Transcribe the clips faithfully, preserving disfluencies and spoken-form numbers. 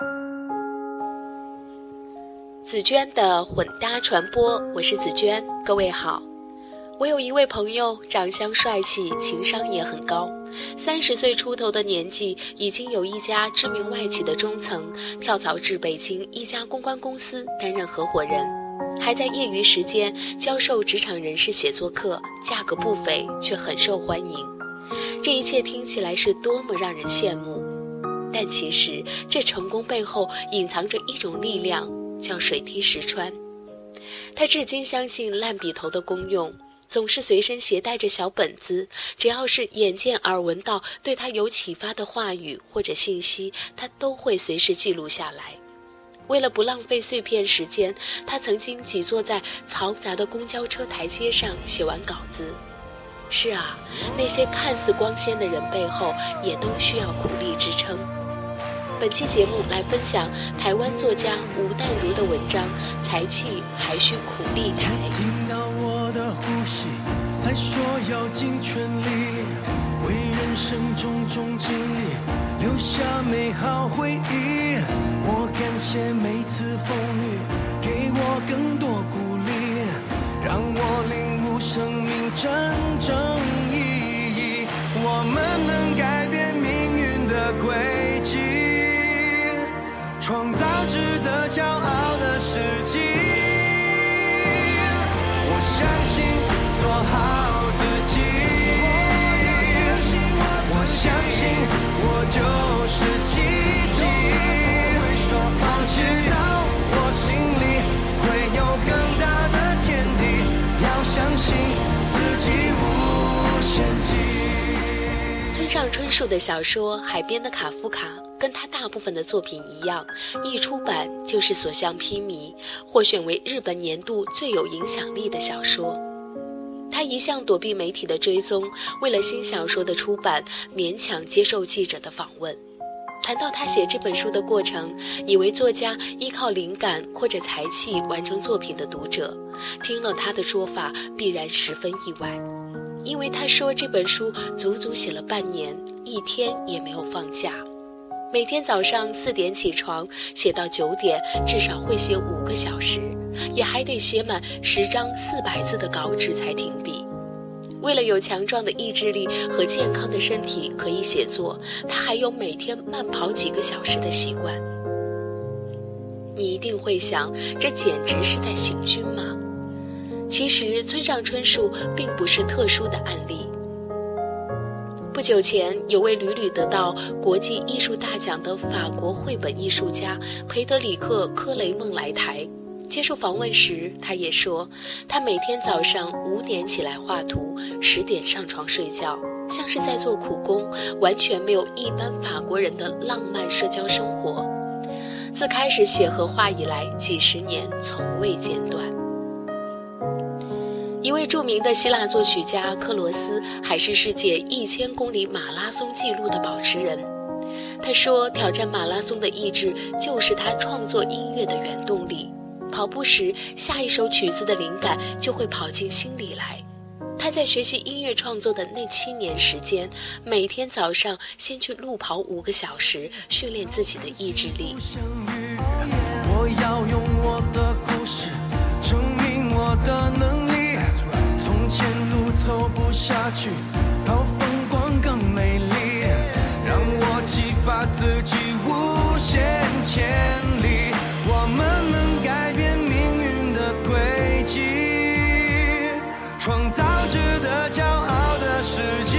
紫娟的混搭传播，我是紫娟，各位好。我有一位朋友，长相帅气，情商也很高，三十岁出头的年纪，已经有一家知名外企的中层跳槽至北京一家公关公司担任合伙人，还在业余时间教授职场人士写作课，价格不菲，却很受欢迎。这一切听起来是多么让人羡慕，但其实这成功背后隐藏着一种力量，叫水滴石穿。他至今相信烂笔头的功用，总是随身携带着小本子，只要是眼见耳闻到对他有启发的话语或者信息，他都会随时记录下来。为了不浪费碎片时间，他曾经挤坐在嘈杂的公交车台阶上写完稿子。是啊，那些看似光鲜的人背后，也都需要苦力支撑。本期节目来分享台湾作家吴淡如的文章《才气还需苦力台》。 听到我的呼吸，在说要尽全力，为人生种种经历留下美好回忆。我感谢每次风雨，给我更多鼓励，让我领悟生命真正意义。我们能改变命运的轨迹，创造值得骄傲的世纪。我相信做好自己，我相信我就是奇迹。我知道我心里会有更大的天地，要相信自己无限极。 村上春树的小说《海边的卡夫卡》跟他大部分的作品一样，一出版就是所向披靡，获选为日本年度最有影响力的小说。他一向躲避媒体的追踪，为了新小说的出版，勉强接受记者的访问。谈到他写这本书的过程，以为作家依靠灵感或者才气完成作品的读者，听了他的说法必然十分意外。因为他说这本书足足写了半年，一天也没有放假，每天早上四点起床，写到九点，至少会写五个小时，也还得写满十张四百字的稿纸才停笔。为了有强壮的意志力和健康的身体可以写作，他还有每天慢跑几个小时的习惯。你一定会想，这简直是在行军吗？其实村上春树并不是特殊的案例。不久前，有位屡屡得到国际艺术大奖的法国绘本艺术家培德里克·科雷蒙来台接受访问时，他也说，他每天早上五点起来画图，十点上床睡觉，像是在做苦工，完全没有一般法国人的浪漫社交生活。自开始写和画以来，几十年从未间断。一位著名的希腊作曲家克罗斯还是世界一千公里马拉松纪录的保持人。他说，挑战马拉松的意志就是他创作音乐的原动力。跑步时，下一首曲子的灵感就会跑进心里来。他在学习音乐创作的那七年时间，每天早上先去路跑五个小时，训练自己的意志力。 我要用我的故事证明我的能力，从前路走不下去，到风光更美丽，让我激发自己无限潜力。我们能改变命运的轨迹，创造值得骄傲的世纪。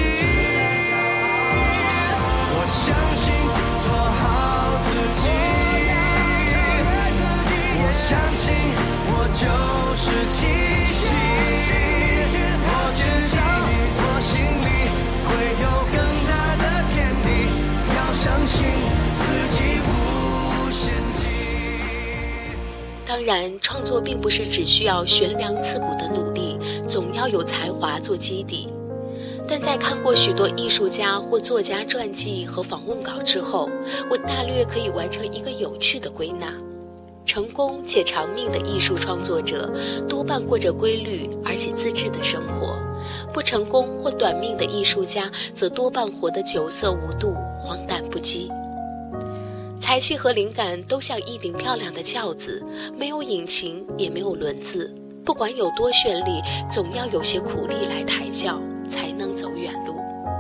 我相信做好自己，我相信我就是奇迹。我知道我心里会有更大的天地，要相信自己无限极。 当然，创作并不是只需要悬梁刺股的努力，总要有才华做基底。但在看过许多艺术家或作家传记和访问稿之后，我大略可以完成一个有趣的归纳：成功且长命的艺术创作者多半过着规律而且自制的生活，不成功或短命的艺术家则多半活得酒色无度，荒诞不羁。才才气和灵感都像一顶漂亮的轿子，没有引擎也没有轮子，不管有多绚丽，总要有些苦力来抬轿，才能走远路。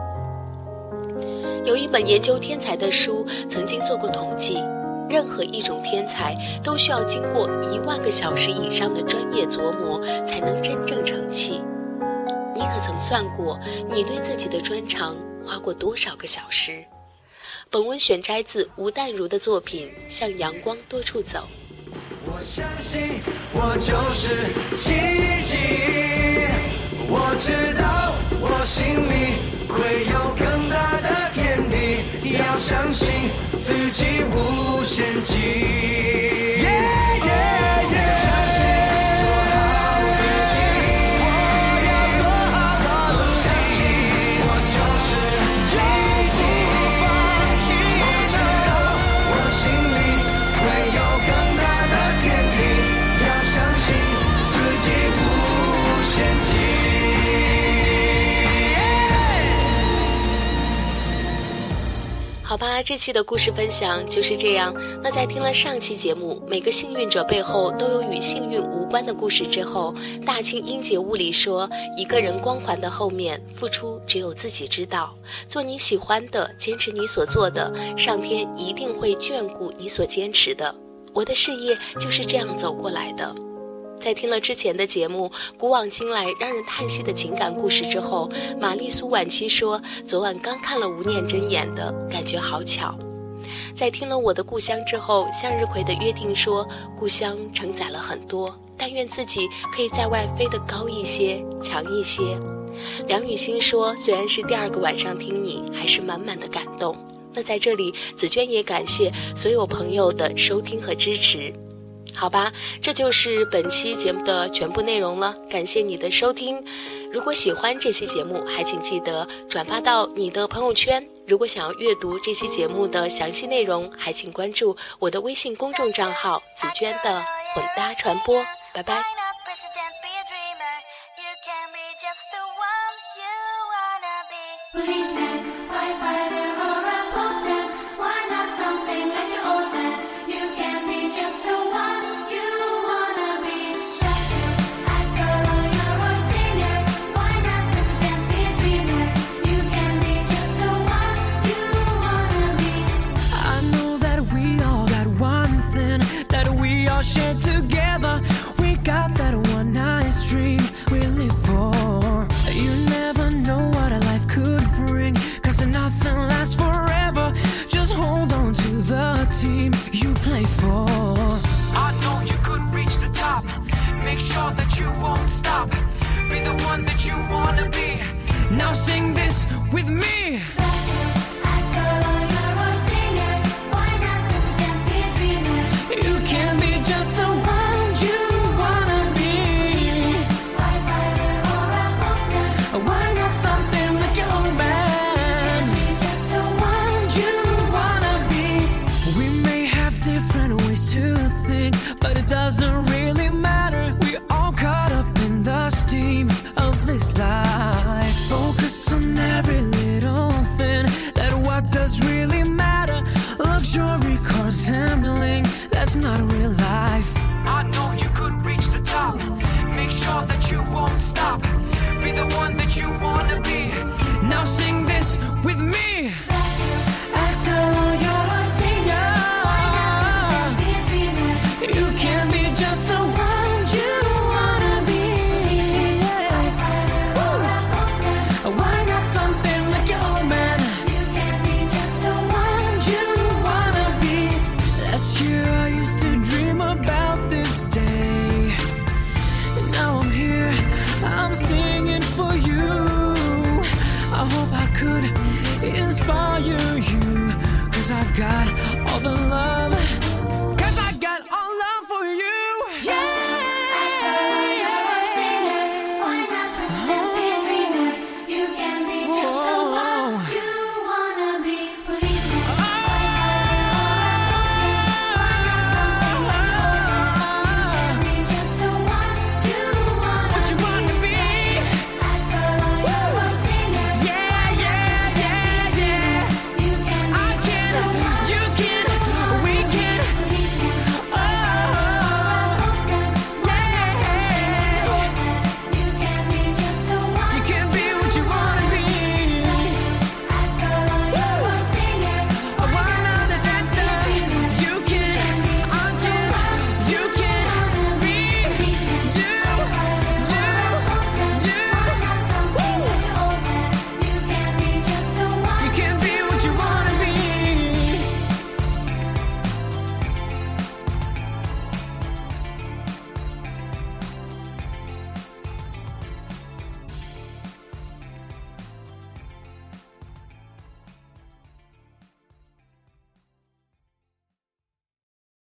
有一本研究天才的书曾经做过统计，任何一种天才都需要经过一万个小时以上的专业琢磨，才能真正成器。你可曾算过，你对自己的专长花过多少个小时？本文选摘自吴淡如的作品《向阳光多处走》。 我相信我就是奇迹，我知道我心里会有更大的天地，要相信自己无限极。Yeah, yeah, yeah. 相信做好自己，我要做好我自己，我就是奇迹，不放弃着。我心里会有更大的天地，要相信自己无限极。 好吧，这期的故事分享就是这样。那在听了上期节目每个幸运者背后都有与幸运无关的故事之后，大庆英杰物里说，一个人光环的后面，付出只有自己知道。做你喜欢的，坚持你所做的，上天一定会眷顾你所坚持的。我的事业就是这样走过来的。在听了之前的节目古往今来让人叹息的情感故事之后，玛丽苏晚期说，昨晚刚看了吴念真演的，感觉好巧。在听了我的故乡之后，向日葵的约定说，故乡承载了很多，但愿自己可以在外飞得高一些，强一些。梁雨欣说，虽然是第二个晚上听你，还是满满的感动。那在这里紫娟也感谢所有朋友的收听和支持。好吧，这就是本期节目的全部内容了，感谢你的收听。如果喜欢这期节目，还请记得转发到你的朋友圈。如果想要阅读这期节目的详细内容，还请关注我的微信公众账号紫娟的混搭传播。拜拜。 Shared together, we got that one nice dream we live for. You never know what a life could bring, cause nothing lasts forever. Just hold on to the team you play for. I know you could reach the top, make sure that you won't stop, be the one that you wanna be. Now sing this with me. You can be just the one you wanna be. Firefighter or a postman, why not something like your own band? You can be just the one you wanna be. We may have different ways to think, but it doesn't really matter. We're all caught up in the steam of this life. Focus on every little thing, that what does really matter. Luxury cars handling, that's not real life. I know you could reach the top, make sure that you won't stop, be the one that you wanna be. Now sing this with me. After all you're a singer, you can be just the one you wanna be. Why not something like your own man? You can be just the one you wanna be. Last year I used to dream about this day, and now I'm here, I'm singing for you. I hope I could inspire you, cause I've got all the love